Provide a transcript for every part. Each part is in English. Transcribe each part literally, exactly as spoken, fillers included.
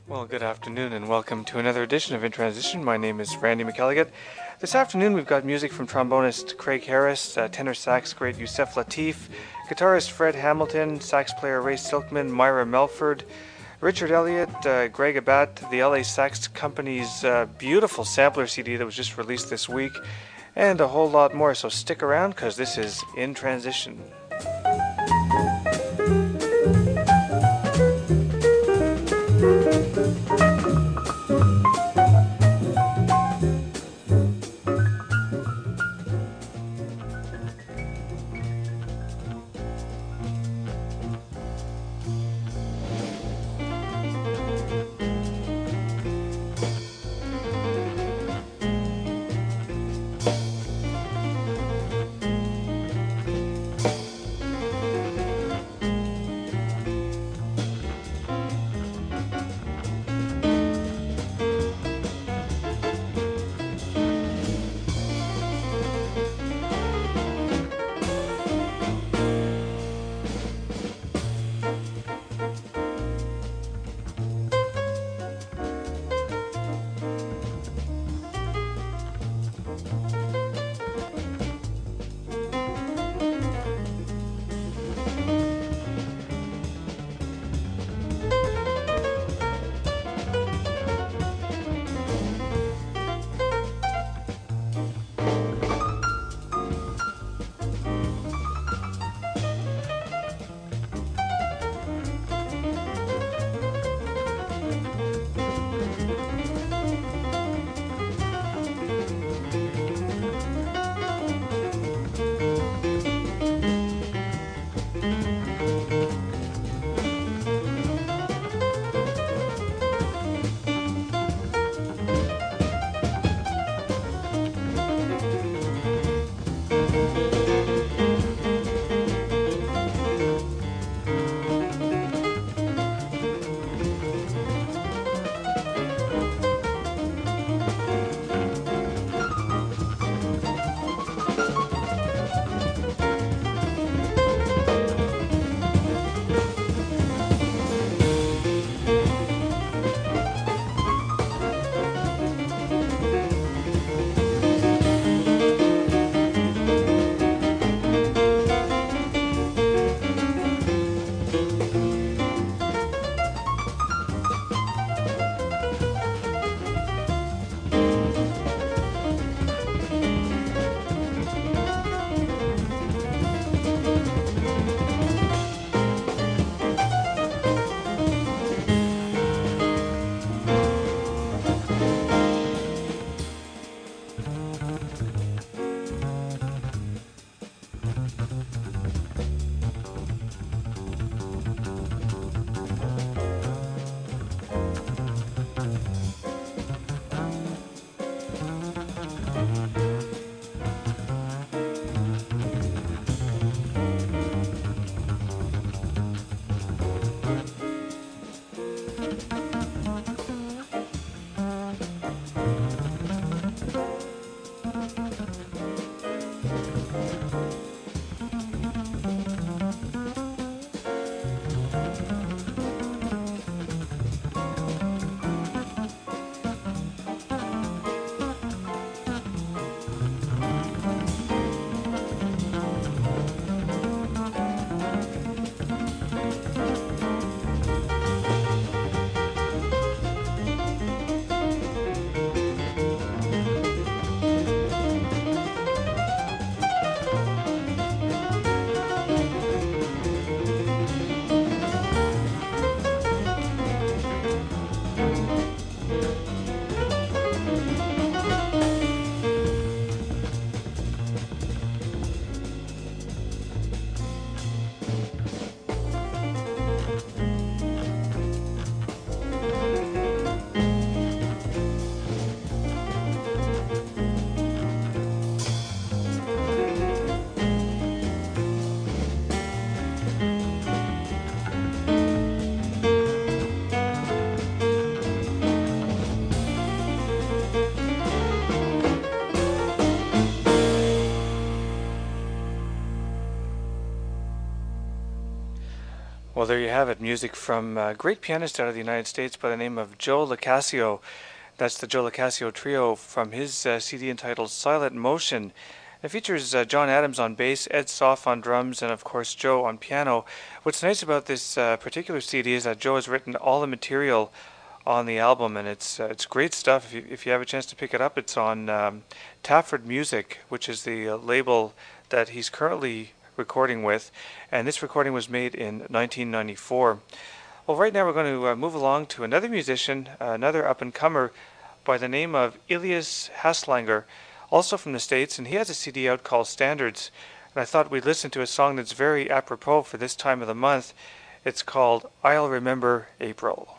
Well, good afternoon and welcome to another edition of In Transition. My name is Randy McElligott. This afternoon we've got music from trombonist Craig Harris, uh, tenor sax great Yusef Lateef, guitarist Fred Hamilton, sax player Ray Silkman, Myra Melford, Richard Elliott, uh, Greg Abat, the L A Sax Company's uh, beautiful sampler C D that was just released this week, and a whole lot more. So stick around because this is In Transition. Well, there you have it. Music from a great pianist out of the United States by the name of Joe LoCascio. That's the Joe LoCascio Trio from his uh, C D entitled Silent Motion. It features uh, John Adams on bass, Ed Soff on drums, and of course Joe on piano. What's nice about this uh, particular C D is that Joe has written all the material on the album, and it's uh, it's great stuff. If you, if you have a chance to pick it up, it's on um, Tafford Music, which is the uh, label that he's currently recording with, and this recording was made in nineteen ninety-four. Well, right now we're going to uh, move along to another musician, uh, another up-and-comer by the name of Elias Haslanger, also from the States, and he has a C D out called Standards, and I thought we'd listen to a song that's very apropos for this time of the month. It's called I'll Remember April.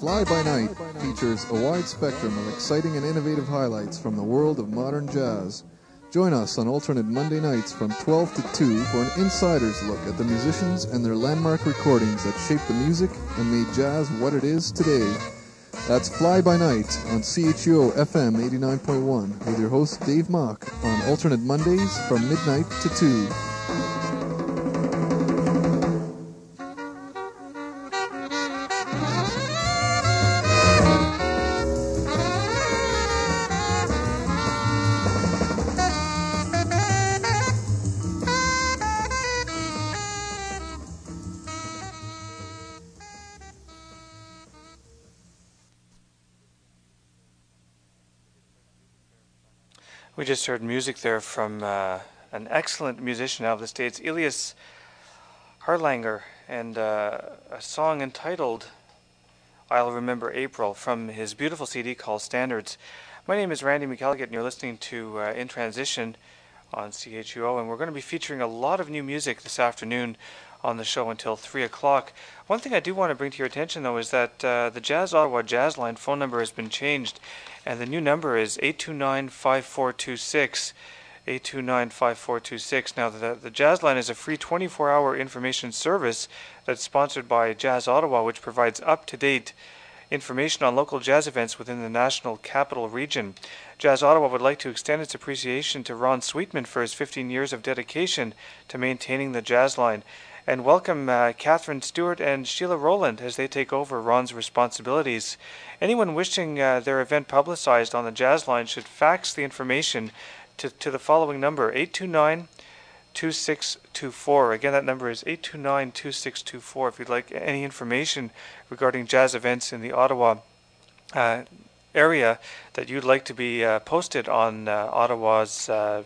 Fly By Night features a wide spectrum of exciting and innovative highlights from the world of modern jazz. Join us on alternate Monday nights from twelve to two for an insider's look at the musicians and their landmark recordings that shaped the music and made jazz what it is today. That's Fly By Night on C H U O F M eighty-nine point one with your host Dave Mock on alternate Mondays from midnight to two. We just heard music there from uh, an excellent musician out of the States, Elias Harlanger, and uh, a song entitled I'll Remember April from his beautiful C D called Standards. My name is Randy McElligott, and you're listening to uh, In Transition on C H U O, and we're going to be featuring a lot of new music this afternoon on the show until three o'clock. One thing I do want to bring to your attention, though, is that uh, the Jazz Ottawa Jazz Line phone number has been changed, and the new number is eight two nine, five four two six, eight two nine, five four two six. Now, the, the Jazz Line is a free twenty-four hour information service that's sponsored by Jazz Ottawa, which provides up-to-date information on local jazz events within the National Capital Region. Jazz Ottawa would like to extend its appreciation to Ron Sweetman for his fifteen years of dedication to maintaining the Jazz Line, and welcome uh, Catherine Stewart and Sheila Rowland as they take over Ron's responsibilities. Anyone wishing uh, their event publicized on the Jazz Line should fax the information to, to the following number, eight two nine, two six two four. Again, that number is eight two nine, two six two four if you'd like any information regarding jazz events in the Ottawa uh, area that you'd like to be uh, posted on uh, Ottawa's uh,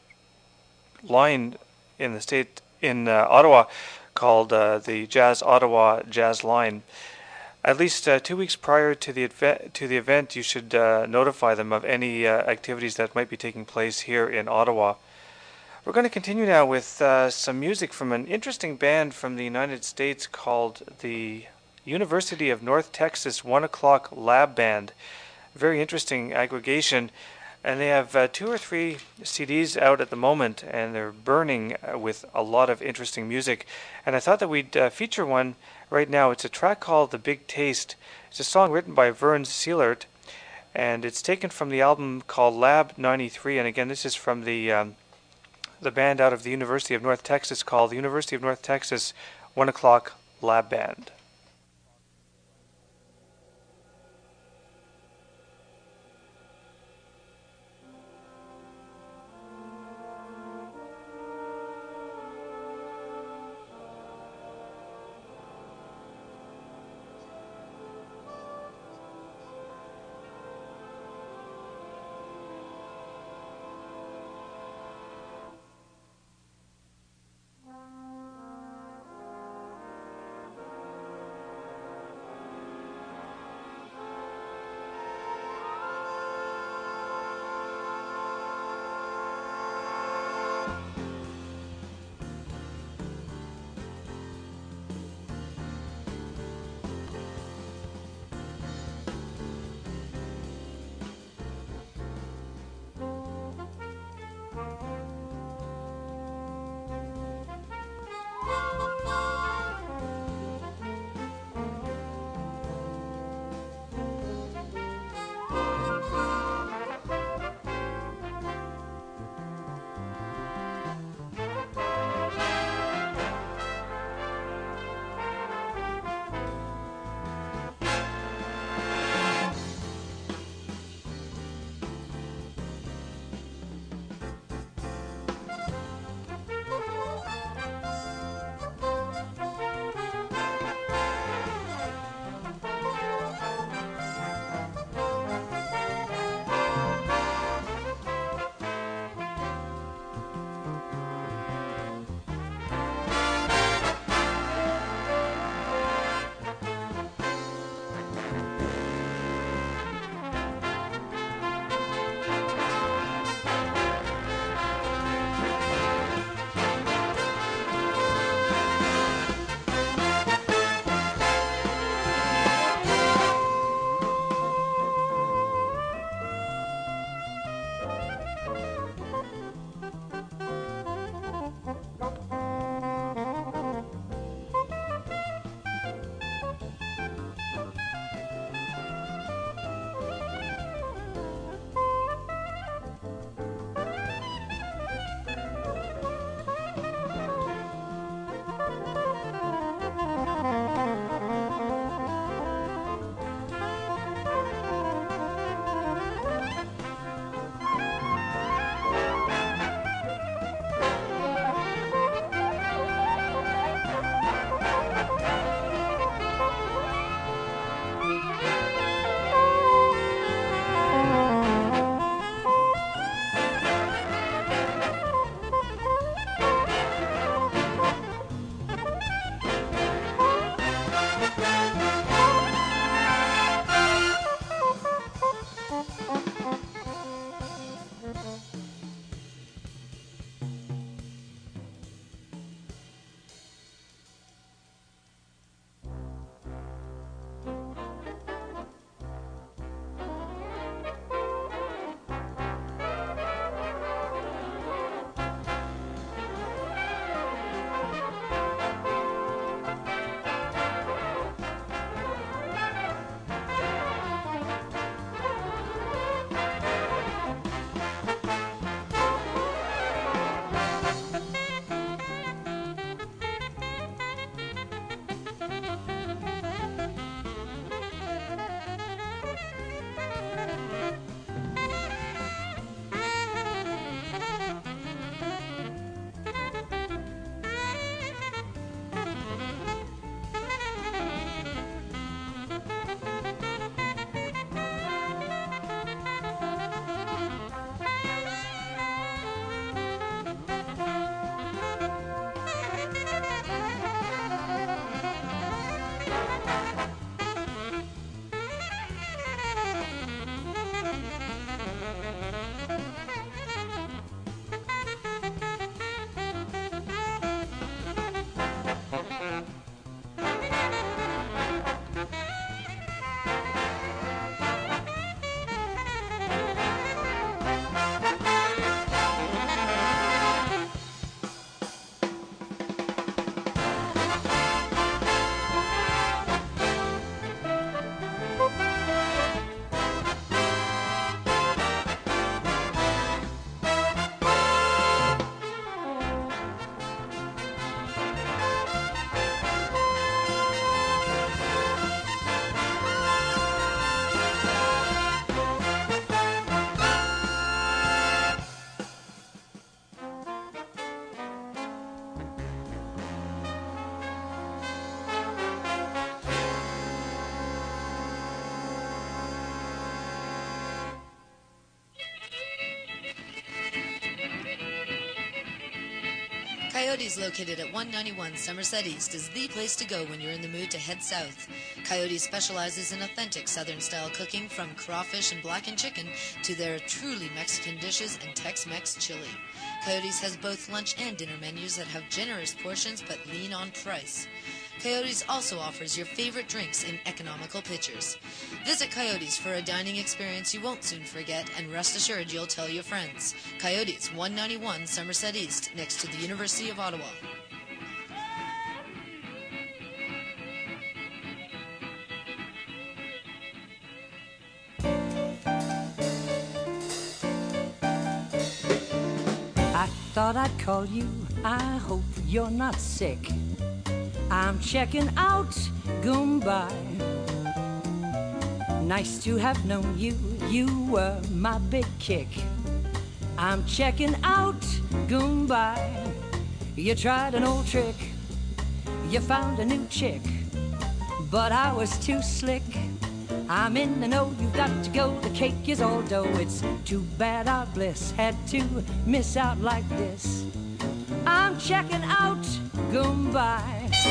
line in the state in uh, Ottawa called uh, the Jazz Ottawa Jazz Line. At least uh, two weeks prior to the event, to the event, you should uh, notify them of any uh, activities that might be taking place here in Ottawa. We're going to continue now with uh, some music from an interesting band from the United States called the University of North Texas One O'Clock Lab Band. Very interesting aggregation. And they have uh, two or three C Ds out at the moment, and they're burning uh, with a lot of interesting music. And I thought that we'd uh, feature one right now. It's a track called The Big Taste. It's a song written by Vern Seelert, and it's taken from the album called Lab ninety-three. And again, this is from the um, the band out of the University of North Texas called the University of North Texas One O'Clock Lab Band. Coyotes, located at one ninety-one Somerset East, is the place to go when you're in the mood to head south. Coyotes specializes in authentic Southern-style cooking, from crawfish and blackened chicken to their truly Mexican dishes and Tex-Mex chili. Coyotes has both lunch and dinner menus that have generous portions but lean on price. Coyotes also offers your favorite drinks in economical pitchers. Visit Coyotes for a dining experience you won't soon forget, and rest assured you'll tell your friends. Coyotes, one ninety-one Somerset East, next to the University of Ottawa. I thought I'd call you, I hope you're not sick. I'm checking out Goomba. Nice to have known you, you were my big kick. I'm checking out Goomba. You tried an old trick, you found a new chick, but I was too slick. I'm in the know, you've got to go, the cake is all dough. It's too bad our bliss had to miss out like this. I'm checking out Goomba.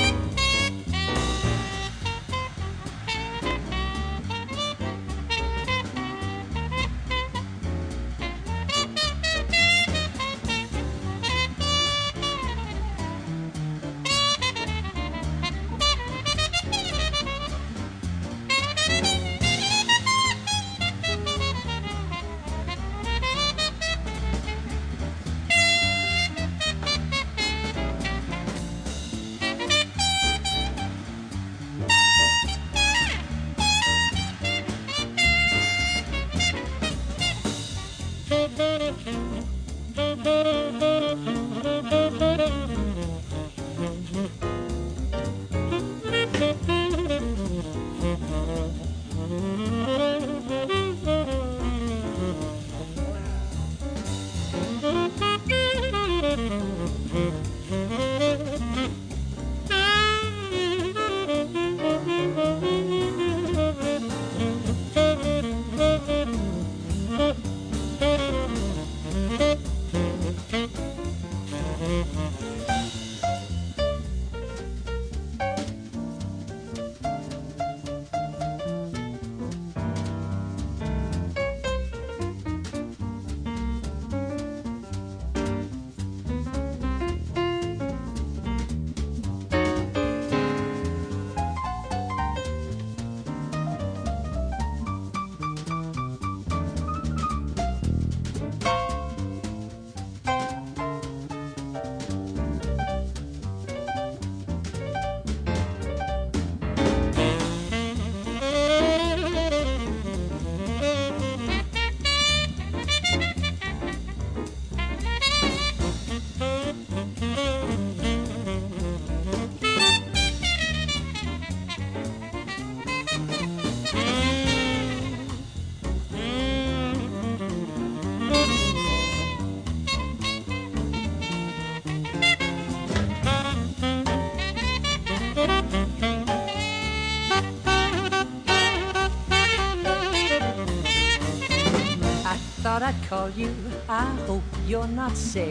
Thought I'd call you, I hope you're not sick.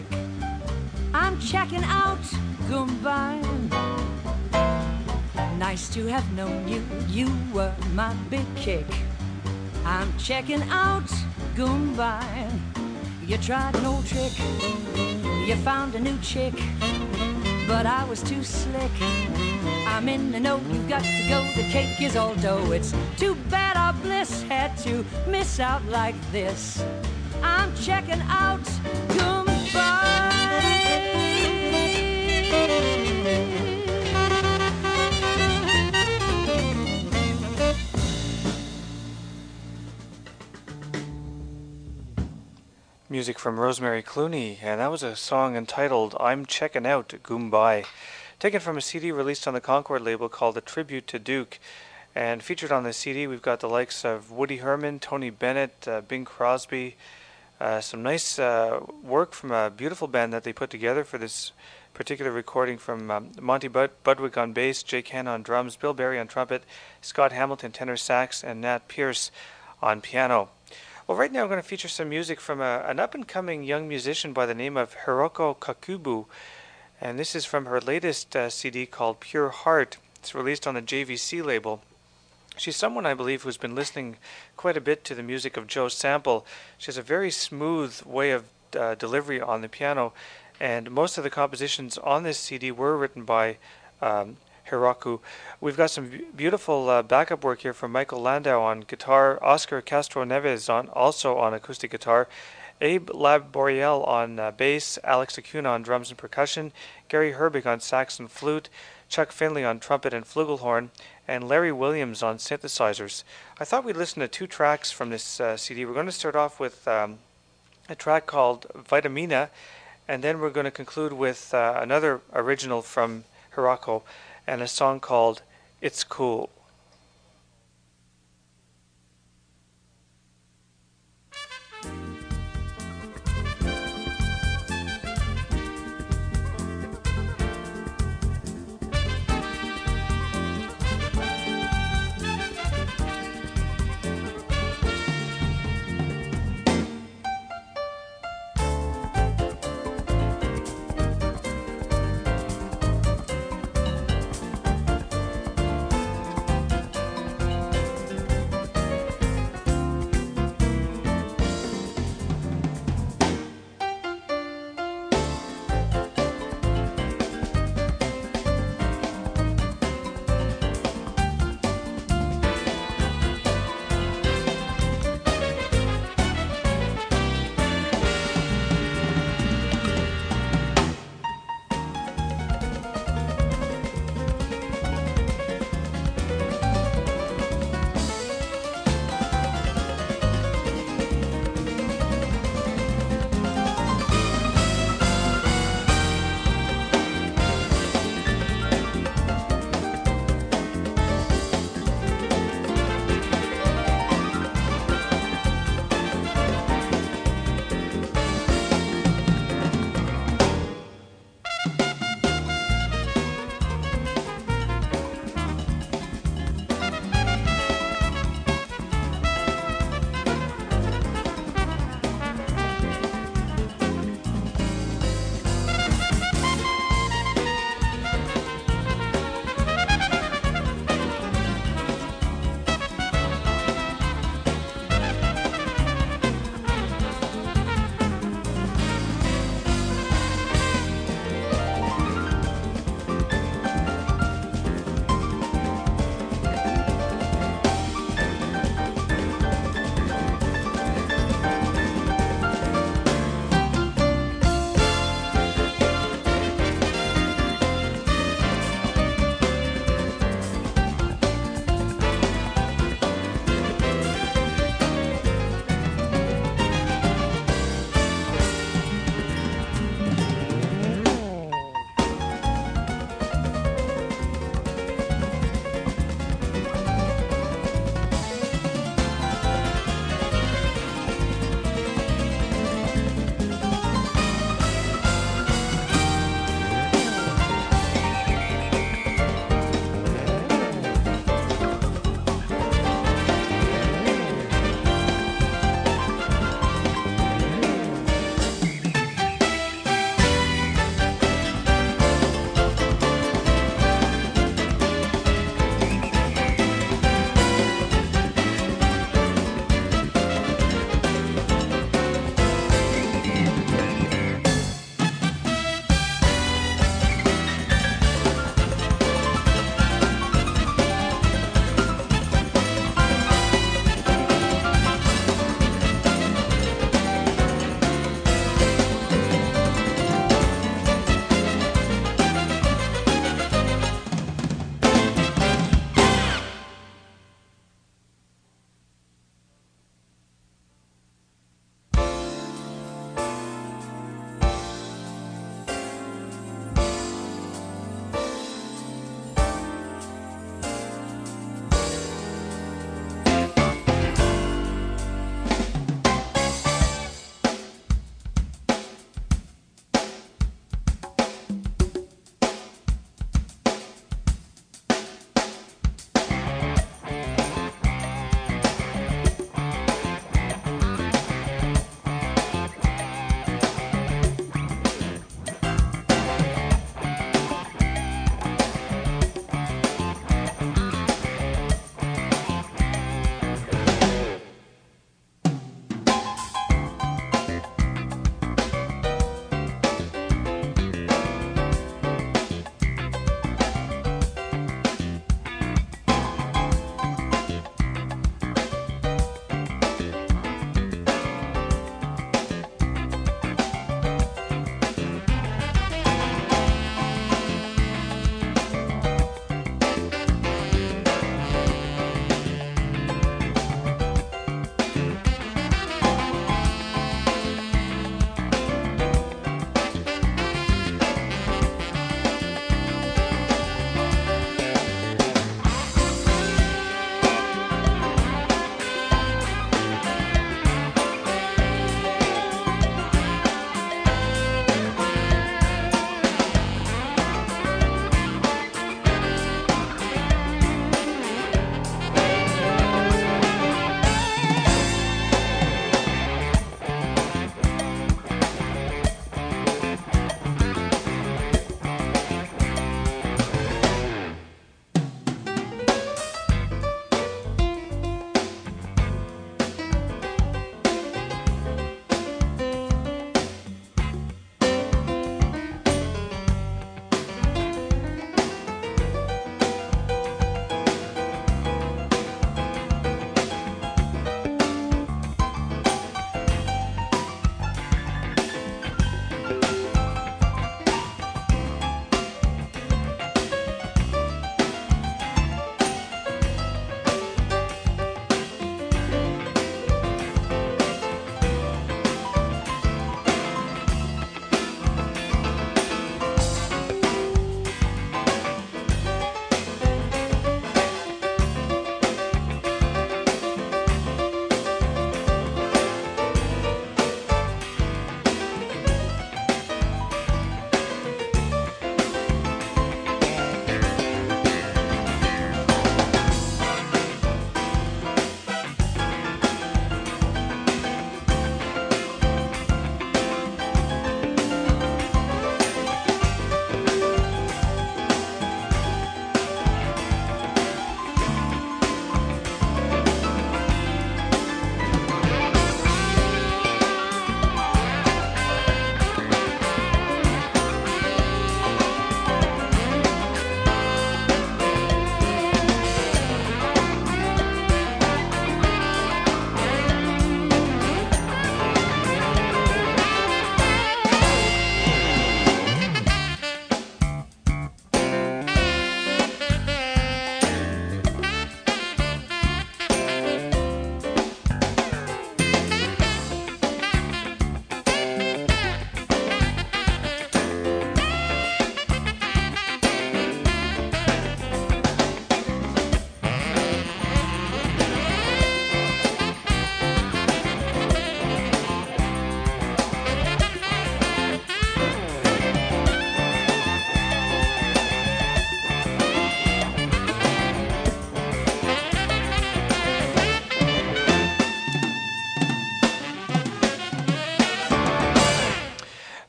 I'm checking out Goomba. Nice to have known you, you were my big kick. I'm checking out Goomba. You tried an old trick, you found a new chick, but I was too slick. I'm in the know, you've got to go, the cake is all dough. It's too bad our bliss had to miss out like this. I'm checking out Goomba. Music from Rosemary Clooney, and that was a song entitled I'm Checking Out Goomba, taken from a C D released on the Concord label called A Tribute to Duke. And featured on the C D, we've got the likes of Woody Herman, Tony Bennett, uh, Bing Crosby, uh, some nice uh, work from a beautiful band that they put together for this particular recording, from um, Monty Bud- Budwig on bass, Jake Hanna on drums, Bill Berry on trumpet, Scott Hamilton tenor sax, and Nat Pierce on piano. Well, right now I'm going to feature some music from a, an up-and-coming young musician by the name of Hiroko Kakubu. And this is from her latest uh, C D called Pure Heart. It's released on the J V C label. She's someone, I believe, who's been listening quite a bit to the music of Joe Sample. She has a very smooth way of uh, delivery on the piano, and most of the compositions on this C D were written by um, Hiroko. We've got some beautiful uh, backup work here from Michael Landau on guitar, Oscar Castro Neves on also on acoustic guitar, Abe Laboriel on uh, bass, Alex Acuna on drums and percussion, Gary Herbig on sax and flute, Chuck Finley on trumpet and flugelhorn, and Larry Williams on synthesizers. I thought we'd listen to two tracks from this uh, C D. We're going to start off with um, a track called Vitamina, and then we're going to conclude with uh, another original from Hiroko and a song called It's Cool.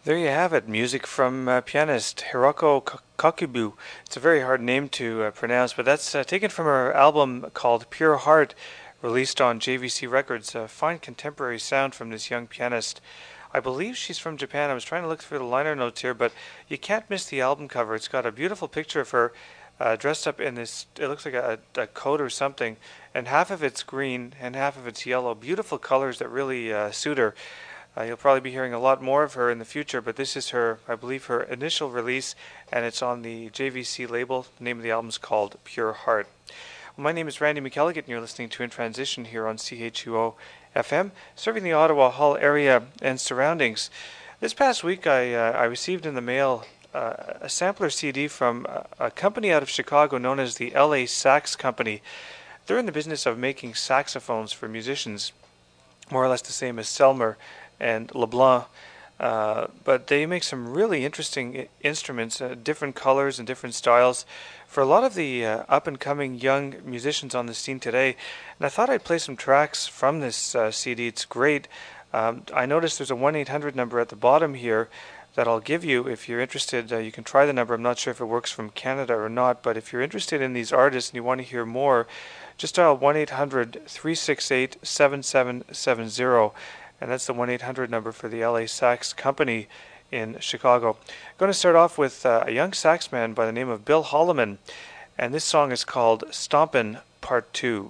There you have it, music from uh, pianist Hiroko Kakubu. It's a very hard name to uh, pronounce, but that's uh, taken from her album called Pure Heart, released on J V C Records. A fine contemporary sound from this young pianist. I believe she's from Japan. I was trying to look through the liner notes here, but you can't miss the album cover. It's got a beautiful picture of her uh, dressed up in this, it looks like a, a coat or something, and half of it's green and half of it's yellow. Beautiful colors that really uh, suit her. Uh, you'll probably be hearing a lot more of her in the future, but this is her, I believe, her initial release, and it's on the J V C label. The name of the album is called Pure Heart. Well, my name is Randy McElligott, and you're listening to In Transition here on C H U O F M, serving the Ottawa Hull area and surroundings. This past week, I, uh, I received in the mail uh, a sampler C D from a, a company out of Chicago known as the L A Sax Company. They're in the business of making saxophones for musicians, more or less the same as Selmer and LeBlanc, uh, but they make some really interesting I- instruments, uh, different colors and different styles for a lot of the uh, up-and-coming young musicians on the scene today. And I thought I'd play some tracks from this uh, C D. It's great. Um, I noticed there's a one eight hundred number at the bottom here that I'll give you if you're interested. Uh, you can try the number. I'm not sure if it works from Canada or not, but if you're interested in these artists and you want to hear more, just dial one eight hundred, three six eight, seven seven seven zero. And that's the one eight hundred number for the L A Sax Company in Chicago. I'm going to start off with uh, a young sax man by the name of Bill Holloman, and this song is called Stompin' Part two.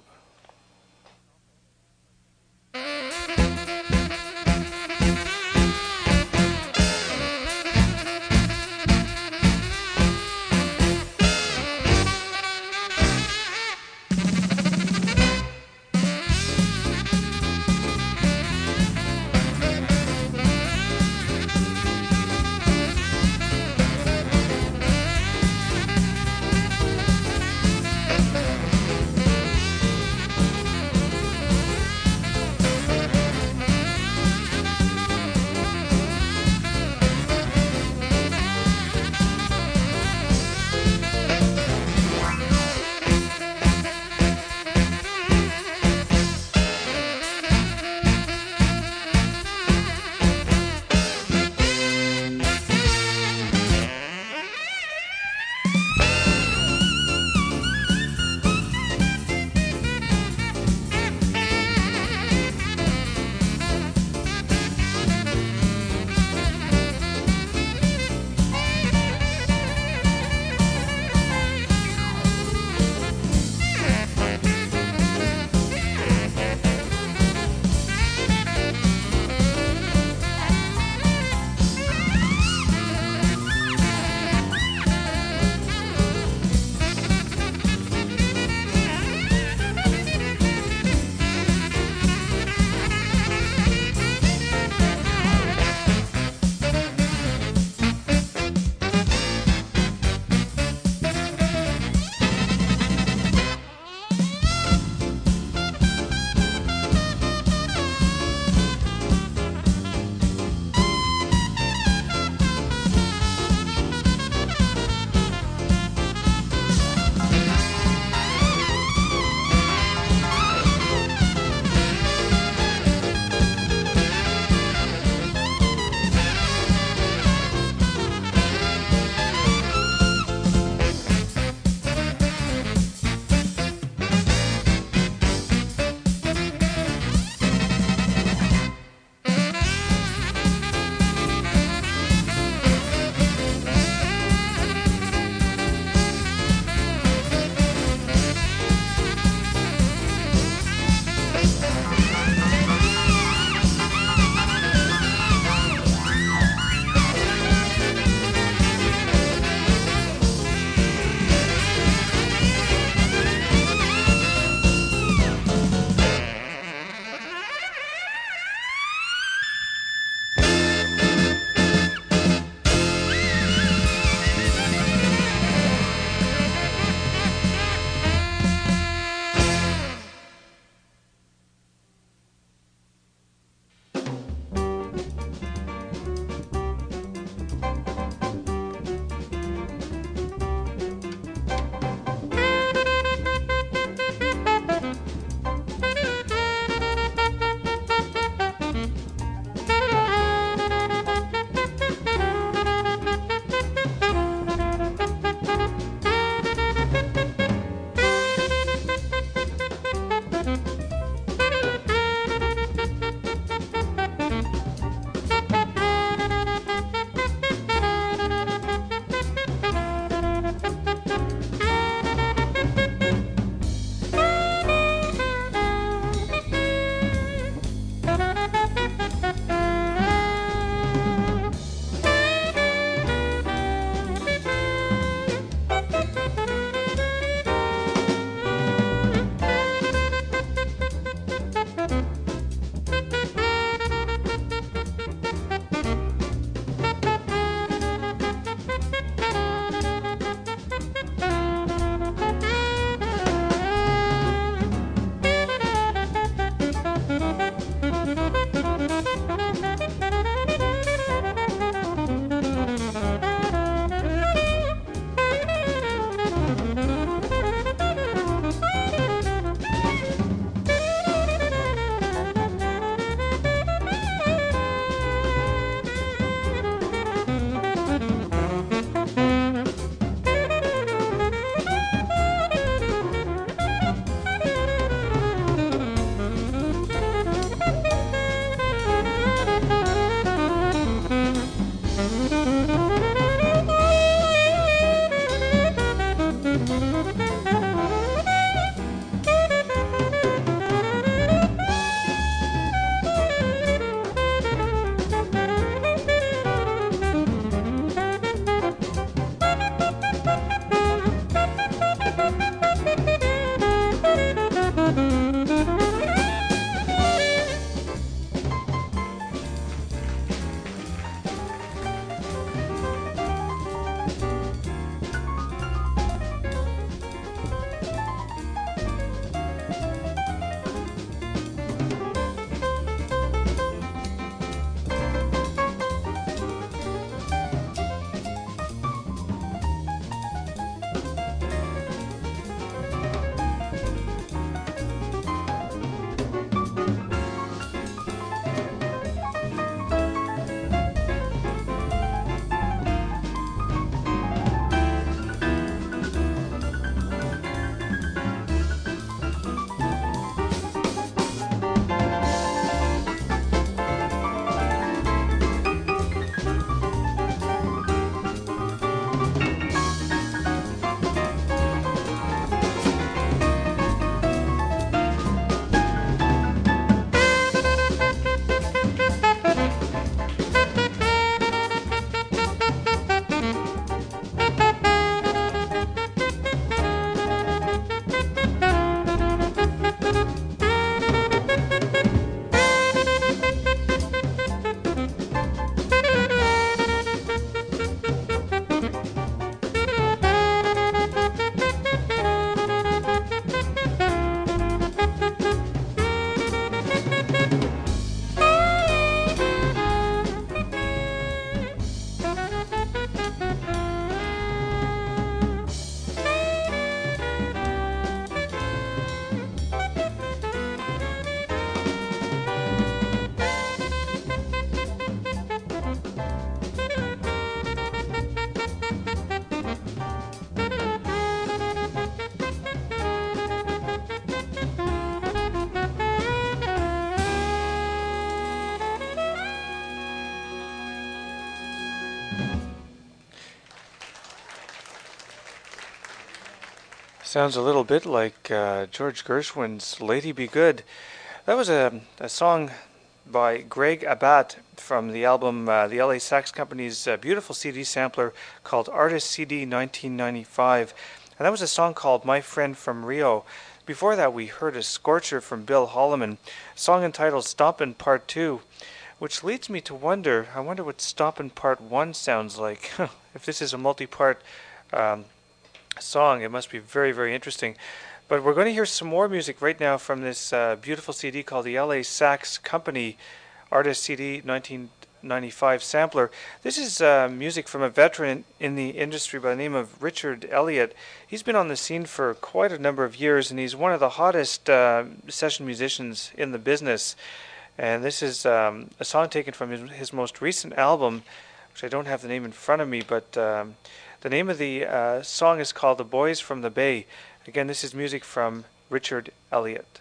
Sounds a little bit like uh, George Gershwin's Lady Be Good. That was a, a song by Greg Abbott from the album, uh, the L A Sax Company's uh, beautiful C D sampler called Artist C D nineteen ninety-five. And that was a song called My Friend from Rio. Before that, we heard a scorcher from Bill Holloman, a song entitled Stompin' Part two, which leads me to wonder, I wonder what Stompin' Part one sounds like. If this is a multi-part um, song, it must be very, very interesting. But we're going to hear some more music right now from this uh, beautiful C D called the L A Sax Company Artist C D nineteen ninety-five sampler. This is uh, music from a veteran in the industry by the name of Richard Elliott. He's been on the scene for quite a number of years, and he's one of the hottest uh, session musicians in the business. And this is um, a song taken from his, his most recent album, which I don't have the name in front of me, but um, the name of the uh, song is called The Boys from the Bay. Again, this is music from Richard Elliott.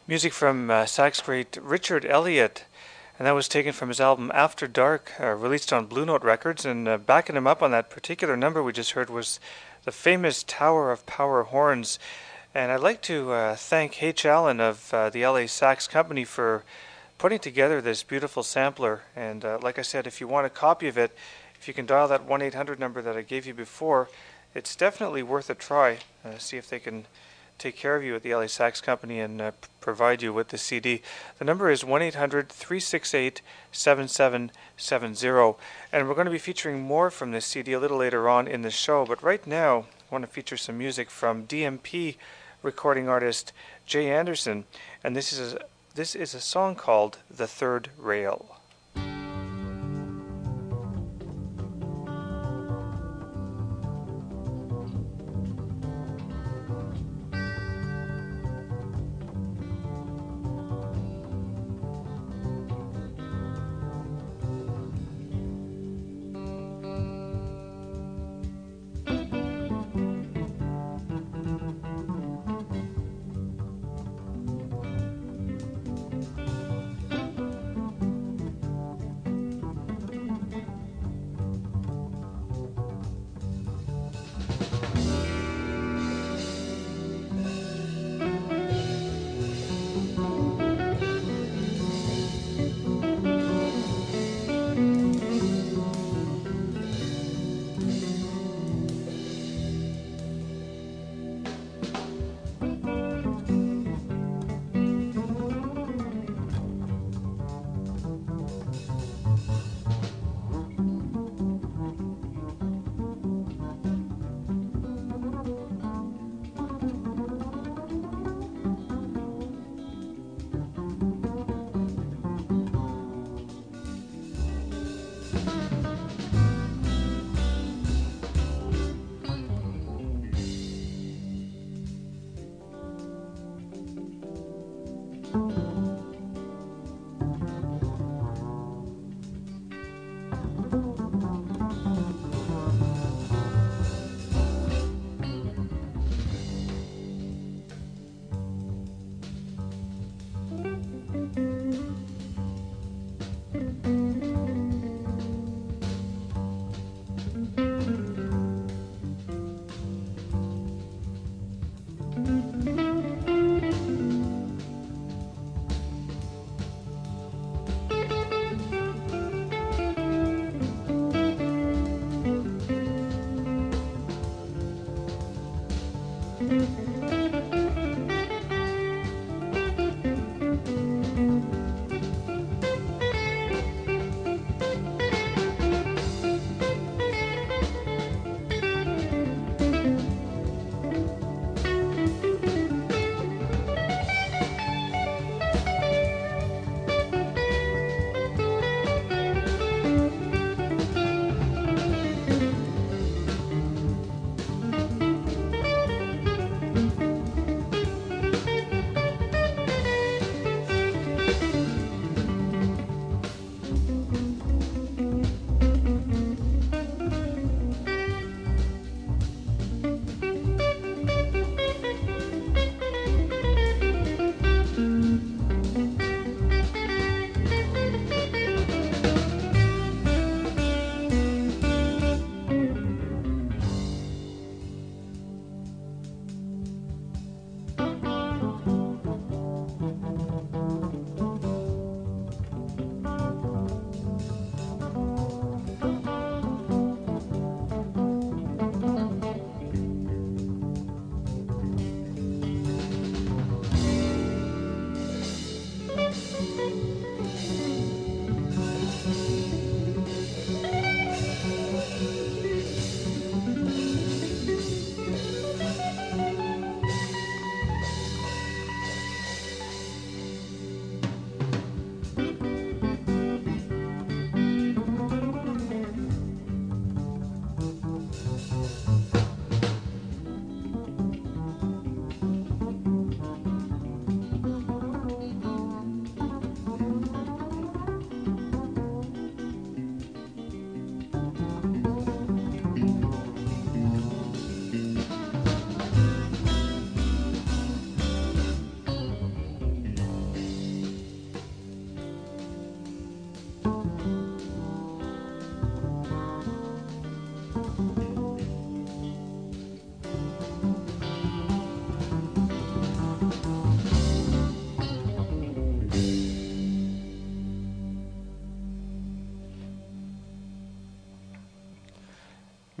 Music from uh, sax great Richard Elliott, and that was taken from his album After Dark, uh, released on Blue Note Records. And uh, backing him up on that particular number we just heard was the famous Tower of Power horns. And I'd like to uh, thank H. Allen of uh, the L A Sax Company for putting together this beautiful sampler. And uh, like I said, if you want a copy of it, if you can dial that one eight hundred number that I gave you before, it's definitely worth a try. Uh, see if they can take care of you at the L A Sax Company and uh, p- provide you with the C D. The number is one eight hundred, three six eight, seven seven seven zero. And we're going to be featuring more from this C D a little later on in the show. But right now, I want to feature some music from D M P recording artist Jay Anderson. And this is a, this is a song called The Third Rail.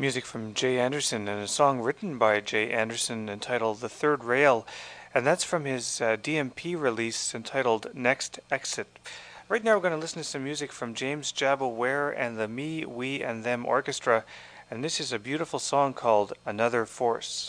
music from Jay Anderson and a song written by Jay Anderson entitled The Third Rail, and that's from his uh, D M P release entitled Next Exit. Right now we're going to listen to some music from James Jabbo Ware and the Me, We, and Them Orchestra, and this is a beautiful song called Another Force.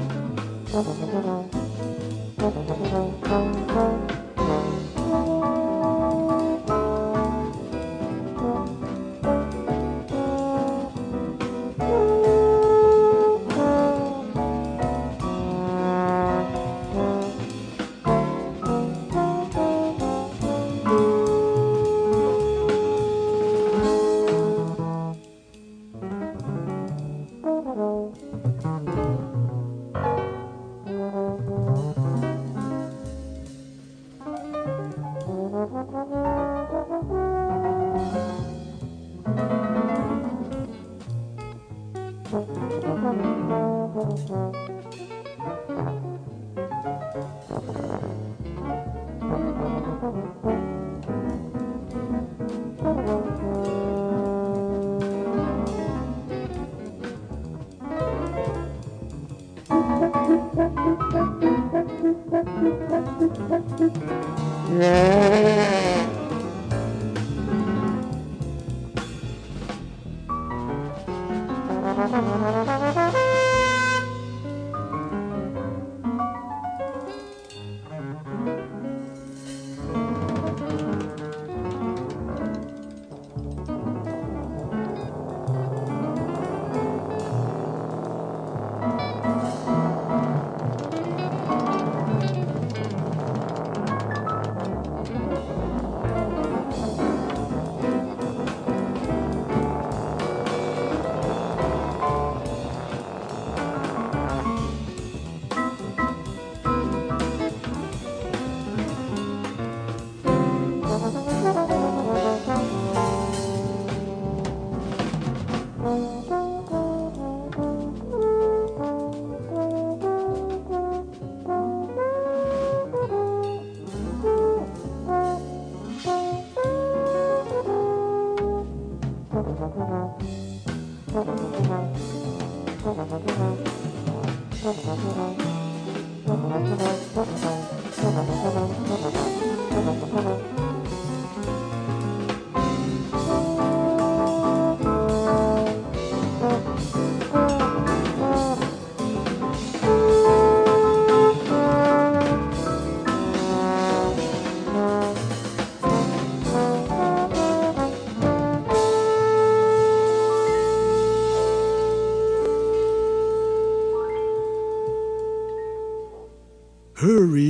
Hurry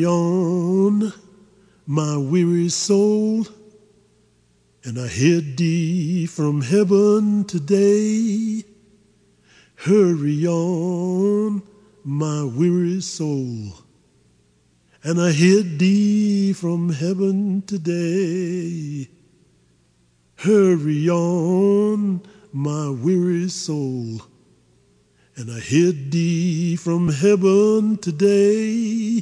on, my weary soul, and I head thee from heaven today. Hurry on, my weary soul, and I head thee from heaven today. Hurry on, my weary soul, and I head thee from heaven today.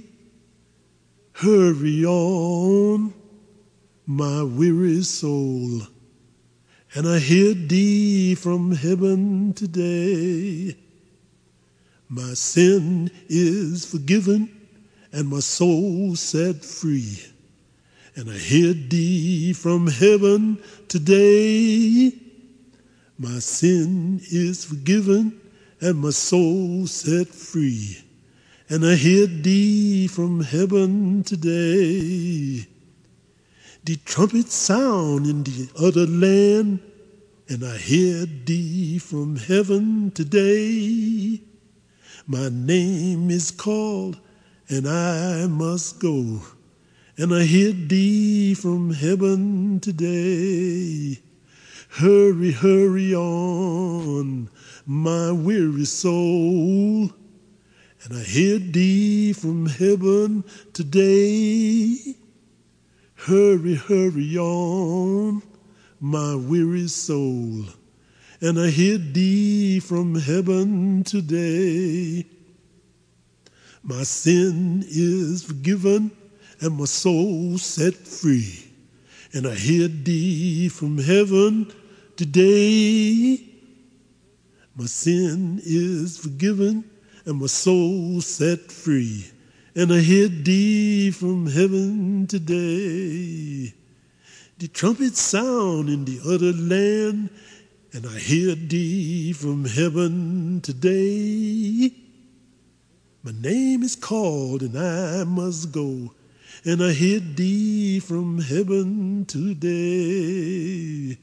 Hurry on, my weary soul, and I head thee from heaven today. My sin is forgiven, and my soul set free, and I head thee from heaven today. My sin is forgiven, and my soul set free, and I heard thee from heaven today. The trumpet sound in the other land, and I heard thee from heaven today. My name is called, and I must go, and I heard thee from heaven today. Hurry, hurry on, my weary soul, and I heard thee from heaven today. Hurry, hurry on, my weary soul, and I heard thee from heaven today. My sin is forgiven, and my soul set free, and I heard thee from heaven today. My sin is forgiven, and my soul set free, and I heard thee from heaven today. The trumpet sound in the other land, and I heard thee from heaven today. My name is called and I must go, and I hear thee from heaven today.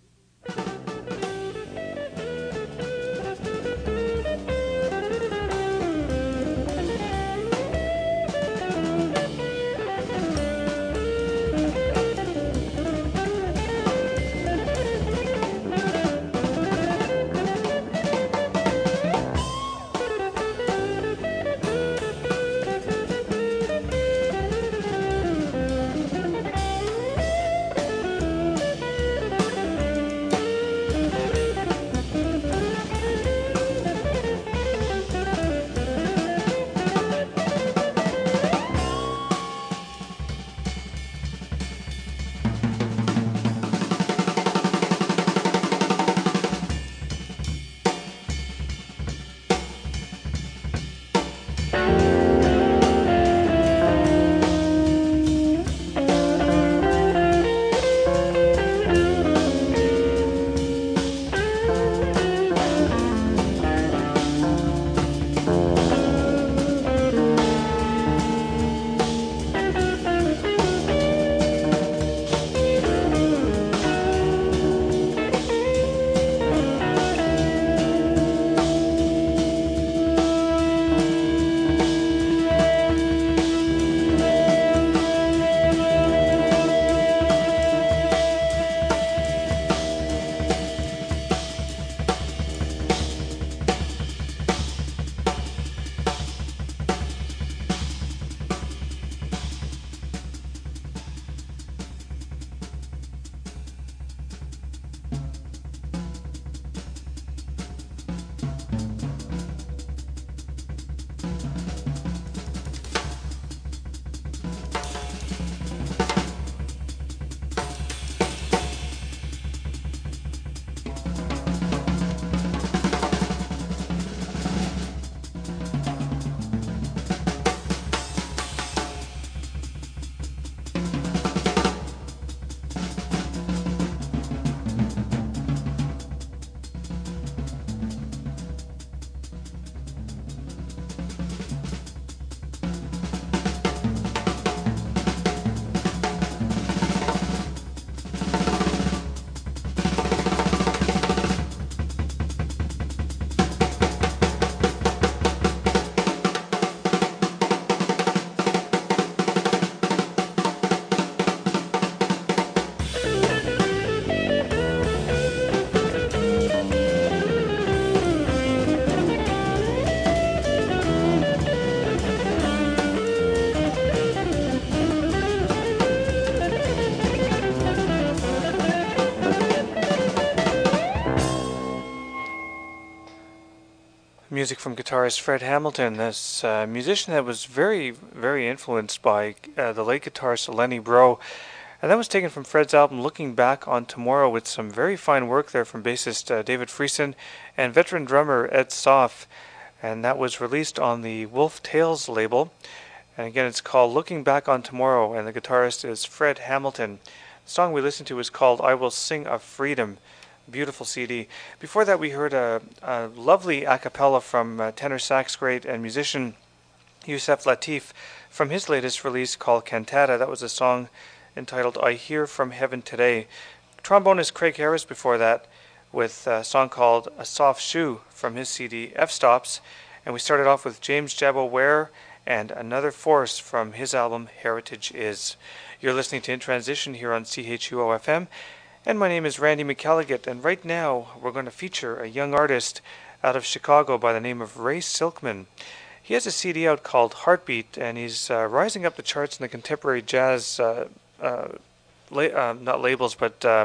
Music from guitarist Fred Hamilton, this uh, musician that was very, very influenced by uh, the late guitarist Lenny Breau. And that was taken from Fred's album Looking Back on Tomorrow, with some very fine work there from bassist uh, David Friesen and veteran drummer Ed Soff. And that was released on the Wolf Tales label. And again, it's called Looking Back on Tomorrow, and the guitarist is Fred Hamilton. The song we listened to is called I Will Sing of Freedom. Beautiful C D. Before that, we heard a, a lovely a cappella from uh, tenor sax great and musician Yusef Lateef from his latest release called Cantata. That was a song entitled I Hear from Heaven Today. Trombonist Craig Harris before that with a song called A Soft Shoe from his C D F-Stops. And we started off with James Jabbo Ware and Another Force from his album Heritage Is. You're listening to In Transition here on C H U O F M. And my name is Randy McElligott, and right now we're going to feature a young artist out of Chicago by the name of Ray Silkman. He has a C D out called Heartbeat, and he's uh, rising up the charts in the contemporary jazz, uh, uh, la- uh, not labels, but uh,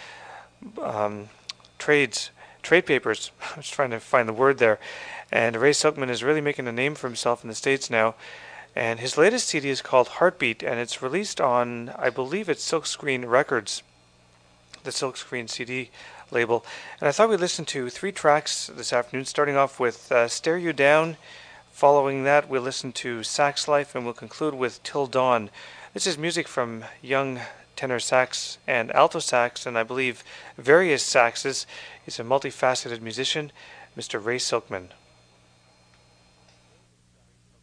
um, trades, trade papers. I was trying to find the word there. And Ray Silkman is really making a name for himself in the States now. And his latest C D is called Heartbeat, and it's released on, I believe it's Silkscreen Records, the Silkscreen C D label. And I thought we'd listen to three tracks this afternoon, starting off with uh, Stare You Down. Following that, we'll listen to Sax Life, and we'll conclude with Till Dawn. This is music from young tenor sax and alto sax, and I believe various saxes. He's a multifaceted musician, Mister Ray Silkman.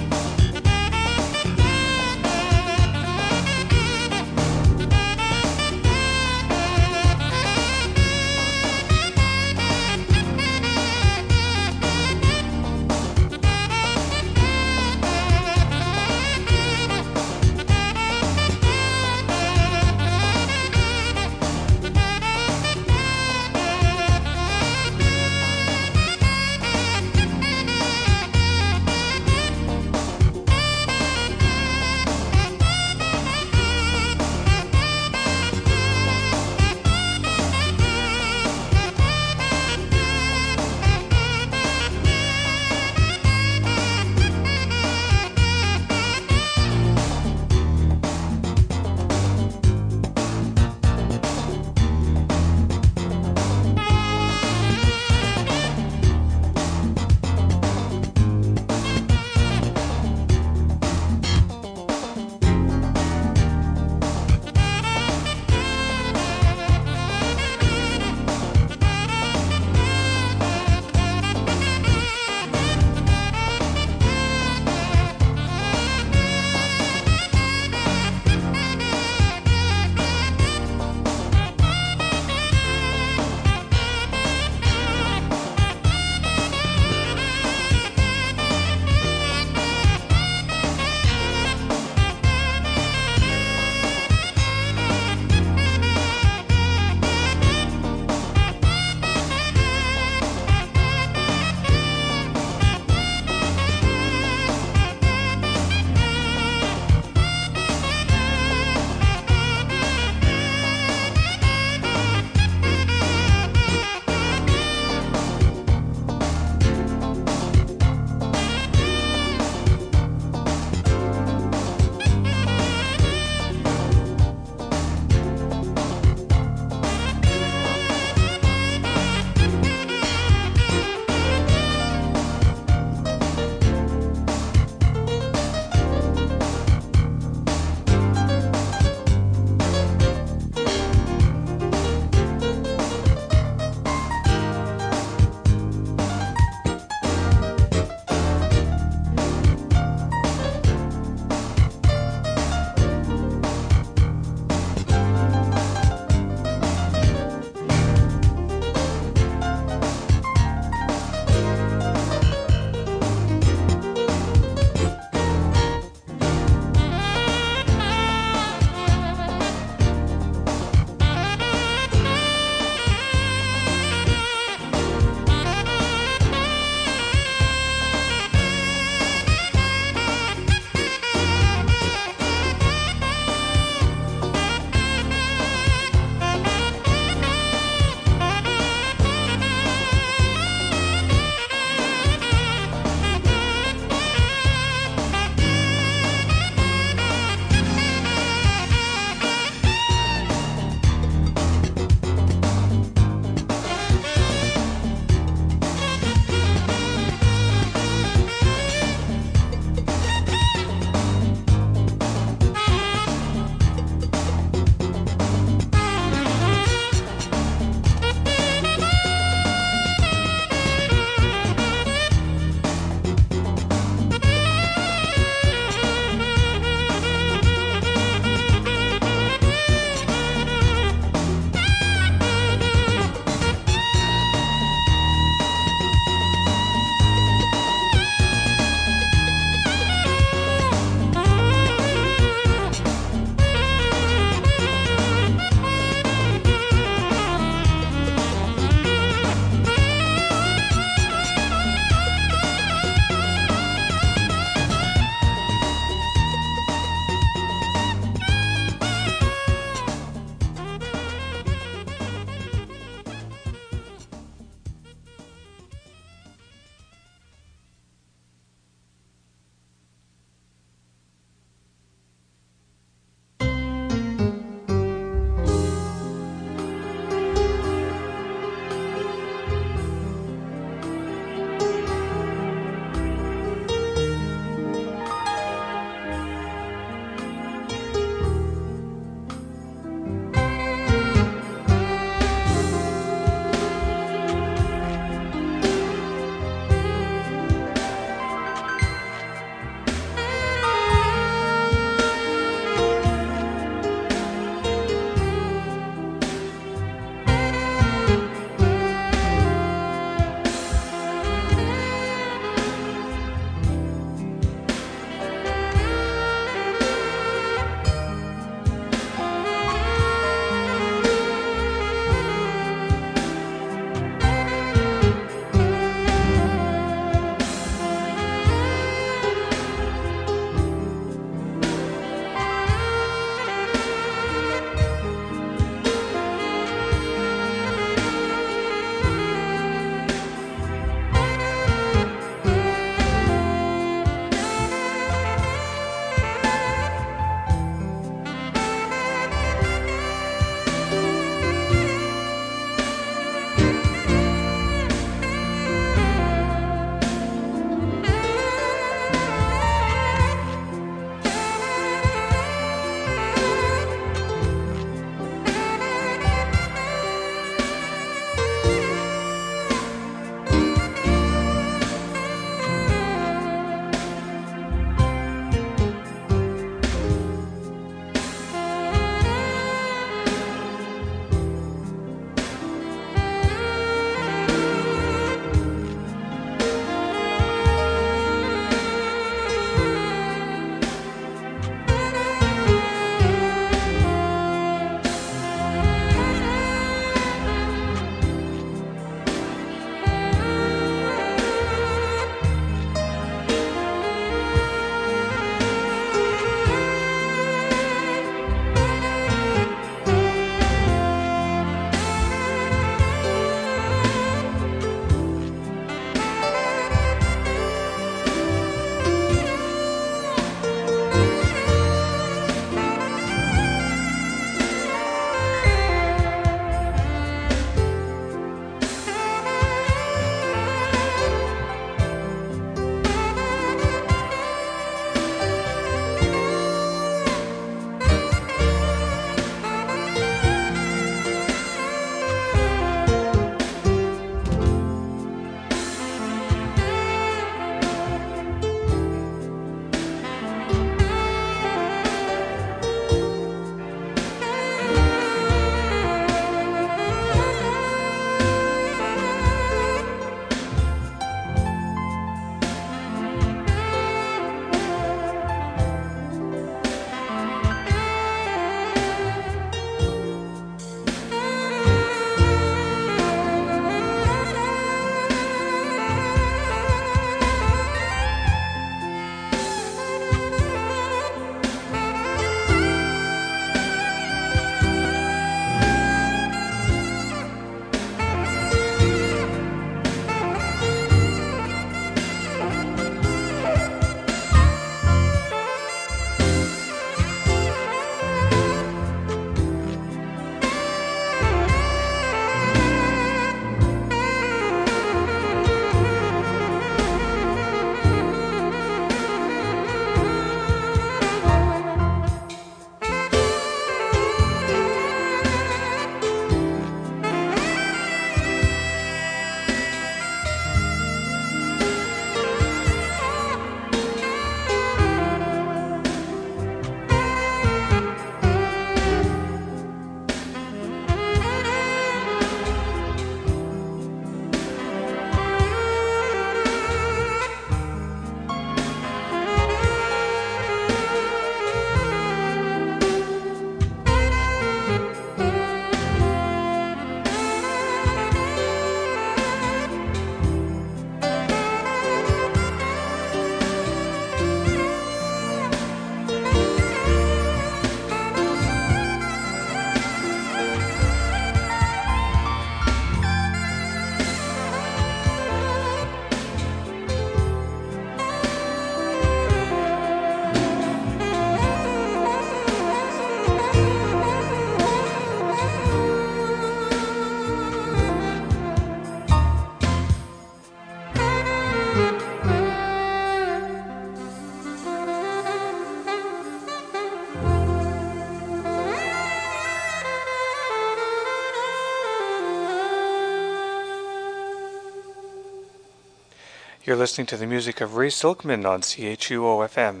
You're listening to the music of Ray Silkman on C H U O F M.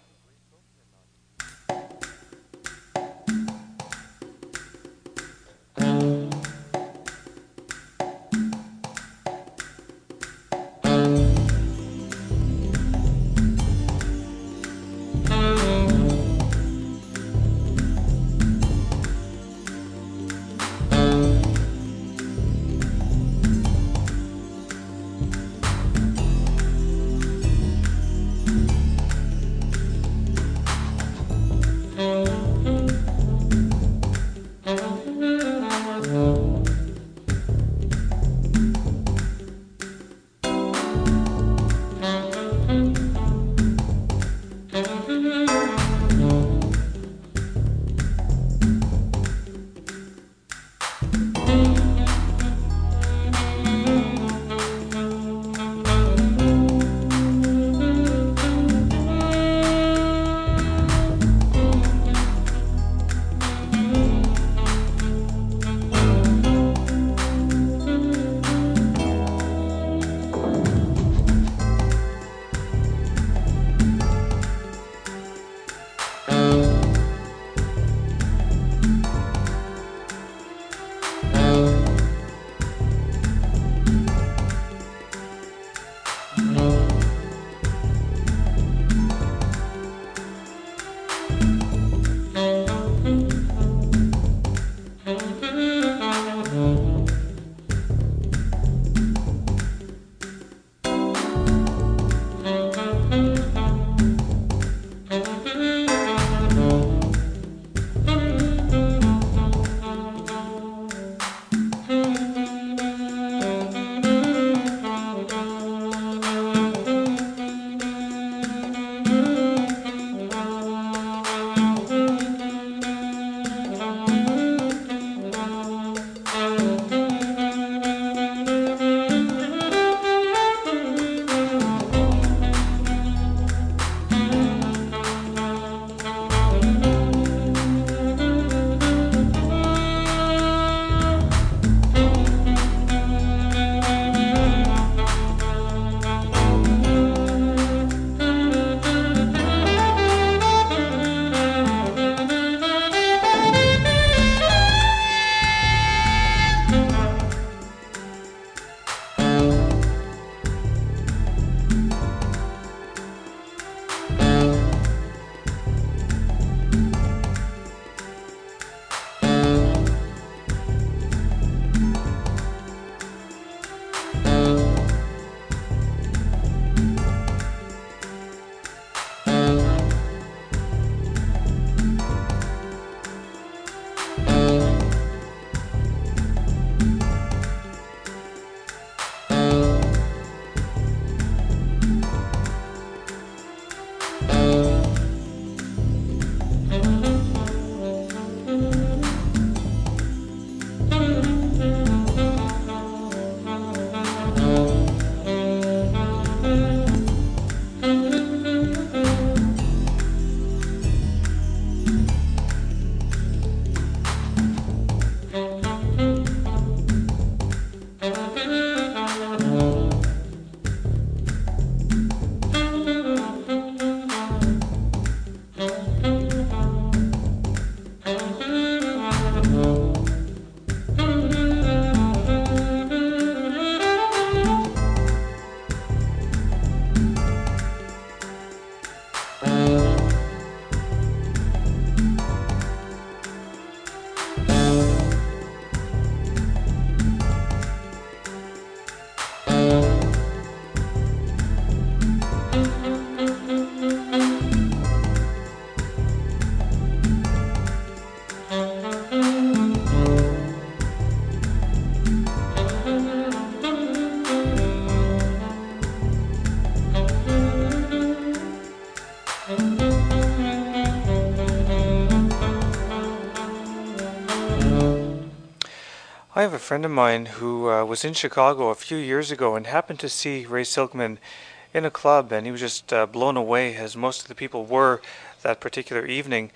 I have a friend of mine who uh, was in Chicago a few years ago and happened to see Ray Silkman in a club, and he was just uh, blown away, as most of the people were that particular evening.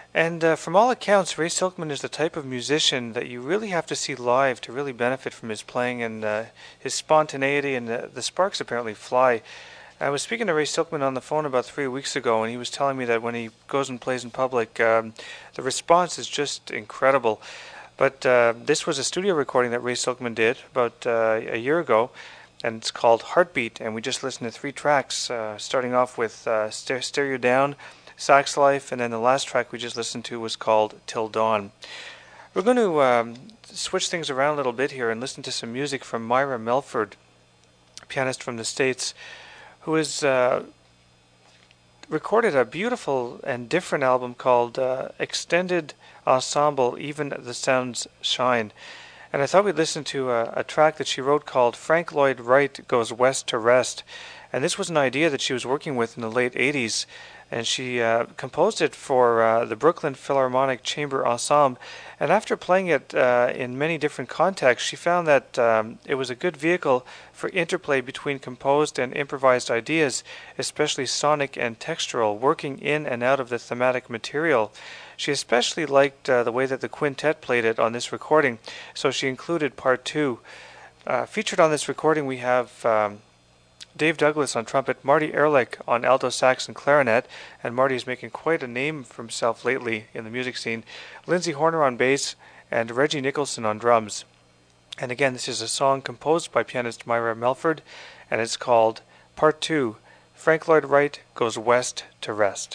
And uh, from all accounts, Ray Silkman is the type of musician that you really have to see live to really benefit from his playing and uh, his spontaneity, and the, the sparks apparently fly. I was speaking to Ray Silkman on the phone about three weeks ago, and he was telling me that when he goes and plays in public, um, the response is just incredible. But uh, this was a studio recording that Ray Silkman did about uh, a year ago, and it's called Heartbeat, and we just listened to three tracks, uh, starting off with uh, Stereo Down, Sax Life, and then the last track we just listened to was called Till Dawn. We're going to um, switch things around a little bit here and listen to some music from Myra Melford, a pianist from the States, who has uh, recorded a beautiful and different album called uh, Extended Ensemble, Even the Sounds Shine. And I thought we'd listen to a, a track that she wrote called Frank Lloyd Wright Goes West to Rest. And this was an idea that she was working with in the late eighties. And she uh, composed it for uh, the Brooklyn Philharmonic Chamber Ensemble. And after playing it uh, in many different contexts, she found that um, it was a good vehicle for interplay between composed and improvised ideas, especially sonic and textural, working in and out of the thematic material. She especially liked uh, the way that the quintet played it on this recording, so she included part two. Uh, featured on this recording we have Um, Dave Douglas on trumpet, Marty Ehrlich on alto sax and clarinet, and Marty is making quite a name for himself lately in the music scene, Lindsay Horner on bass, and Reggie Nicholson on drums. And again, this is a song composed by pianist Myra Melford, and it's called Part two, Frank Lloyd Wright Goes West to Rest.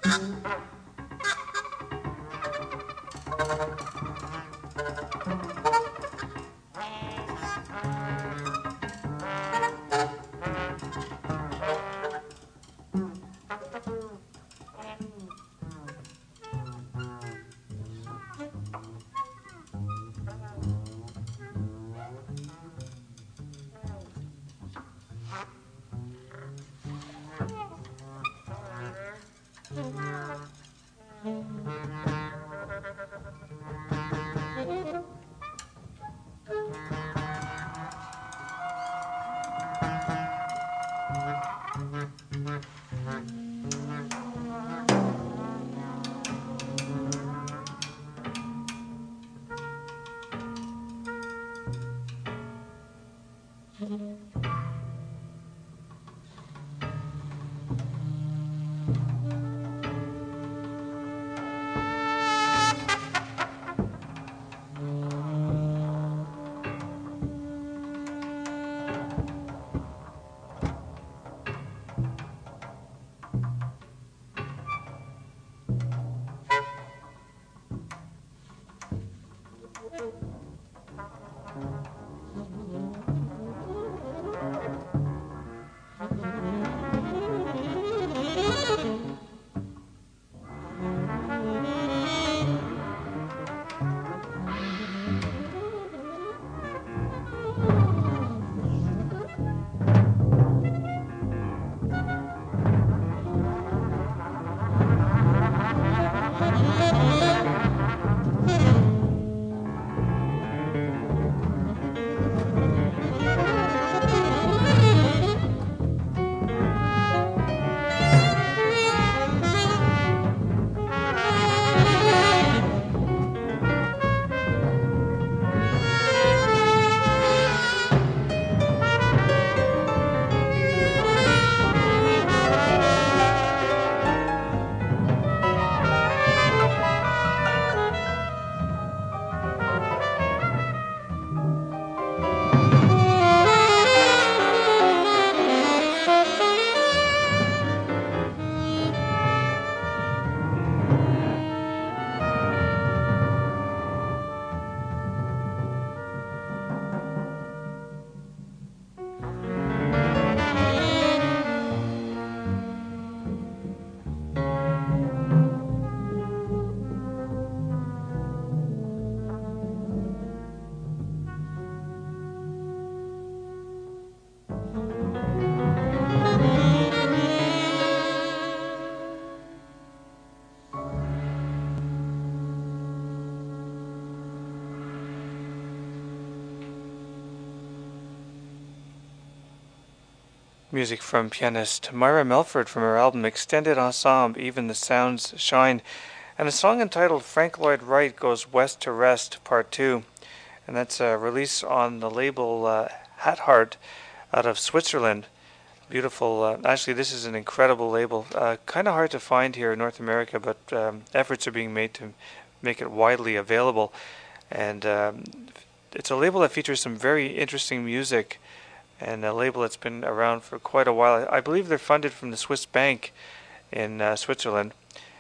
Music from pianist Myra Melford from her album Extended Ensemble, Even the Sounds Shine, and a song entitled Frank Lloyd Wright Goes West to Rest, Part two. And that's a release on the label uh, Hat Heart out of Switzerland. Beautiful. Uh, actually, this is an incredible label. Uh, kind of hard to find here in North America, but um, efforts are being made to make it widely available. And um, it's a label that features some very interesting music, and a label that's been around for quite a while. I believe they're funded from the Swiss Bank in uh, Switzerland,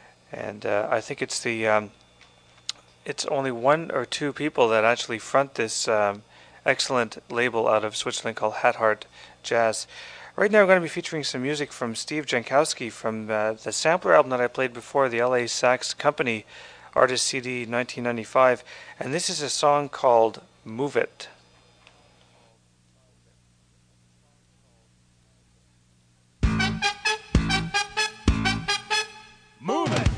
and uh, I think it's the um, it's only one or two people that actually front this um, excellent label out of Switzerland called Hat Heart Jazz. Right now we're going to be featuring some music from Steve Jankowski from uh, the sampler album that I played before, the L A Sax Company Artist C D nineteen ninety-five, and this is a song called Move It. Move it!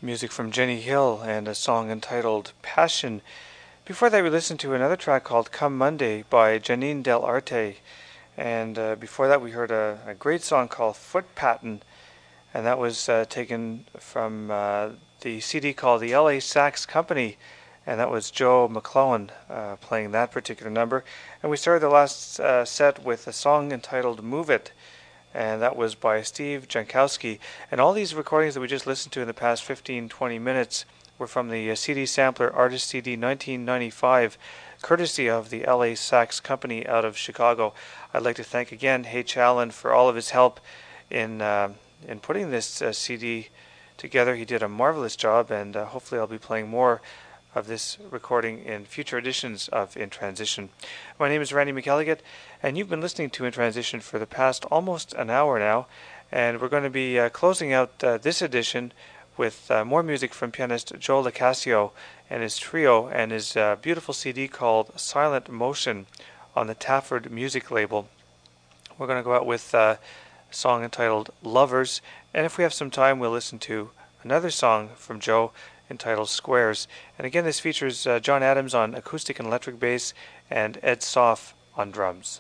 Music from Jenny Hill and a song entitled Passion. Before that, we listened to another track called Come Monday by Janine Del Arte. And uh, before that, we heard a, a great song called Foot Patin', and that was uh, taken from uh, the C D called the L A Sax Company, and that was Joe McClellan uh, playing that particular number. And we started the last uh, set with a song entitled Move It, and that was by Steve Jankowski. And all these recordings that we just listened to in the past fifteen, twenty minutes were from the uh, C D Sampler Artist C D nineteen ninety-five, courtesy of the L A Sax Company out of Chicago. I'd like to thank again H. Allen for all of his help in uh, in putting this uh, C D together. He did a marvelous job, and uh, hopefully I'll be playing more of this recording in future editions of In Transition. My name is Randy McElligott, and you've been listening to In Transition for the past almost an hour now, and we're going to be uh, closing out uh, this edition with uh, more music from pianist Joe Locascio and his trio and his uh, beautiful C D called Silent Motion on the Tafford Music label. We're going to go out with uh, a song entitled Lovers, and if we have some time, we'll listen to another song from Joe entitled Squares. And again, this features uh, John Adams on acoustic and electric bass and Ed Soff on drums.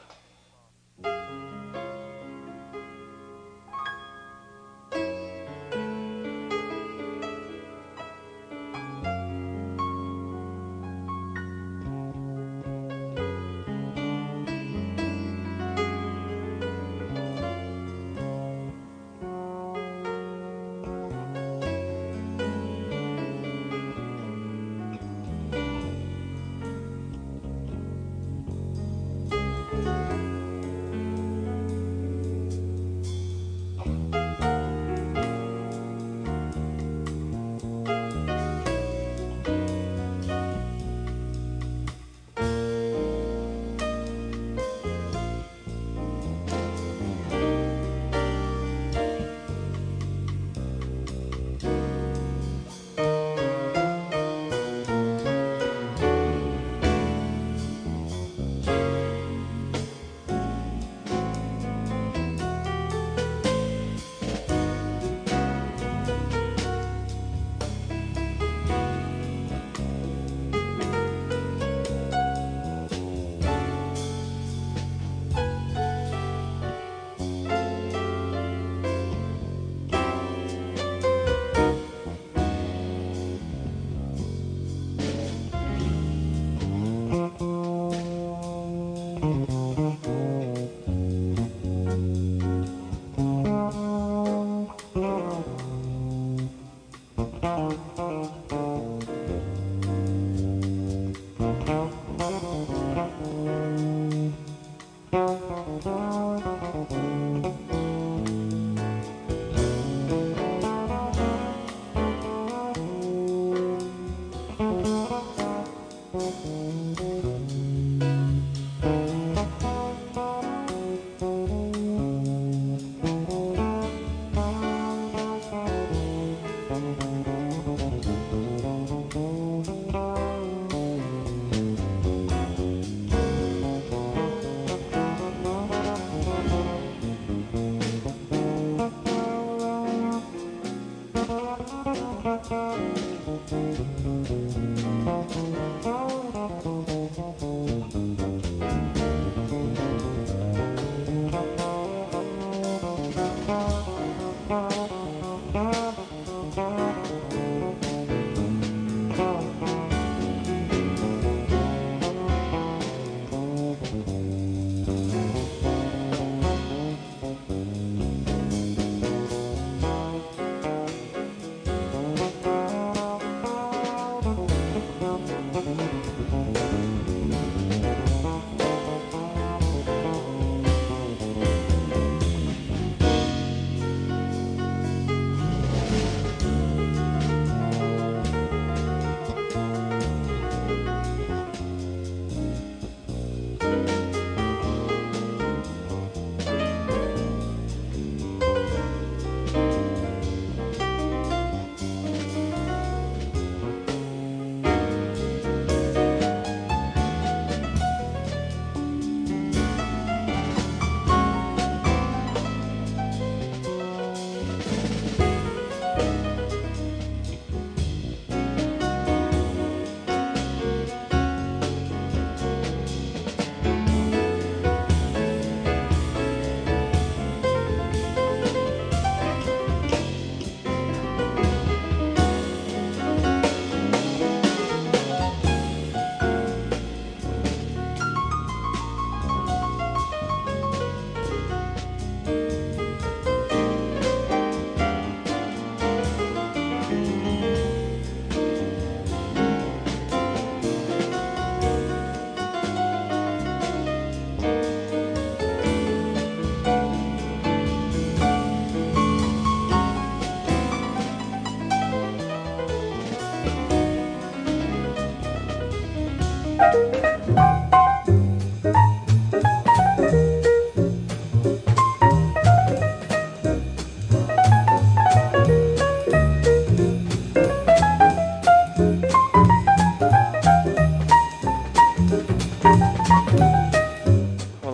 Thank you.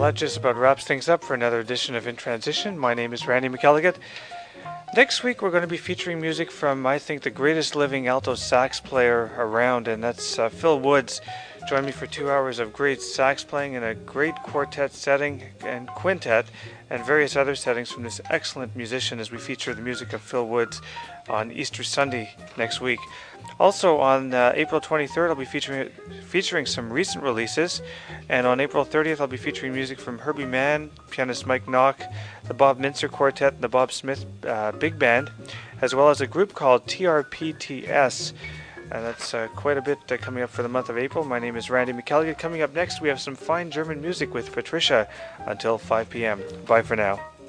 that just about wraps things up for another edition of In Transition. My name is Randy McElligott. Next week we're going to be featuring music from, I think, the greatest living alto sax player around, and that's uh, Phil Woods. Join me for two hours of great sax playing in a great quartet setting and quintet and various other settings from this excellent musician as we feature the music of Phil Woods on Easter Sunday next week. Also on uh, April twenty-third I'll be featuring featuring some recent releases, and on April thirtieth I'll be featuring music from Herbie Mann, pianist Mike Knock, the Bob Mintzer Quartet, and the Bob Smith uh, Big Band, as well as a group called T R P T S. And that's uh, quite a bit uh, coming up for the month of April. My name is Randy McElligott. Coming up next, we have some fine German music with Patricia until five p.m. Bye for now.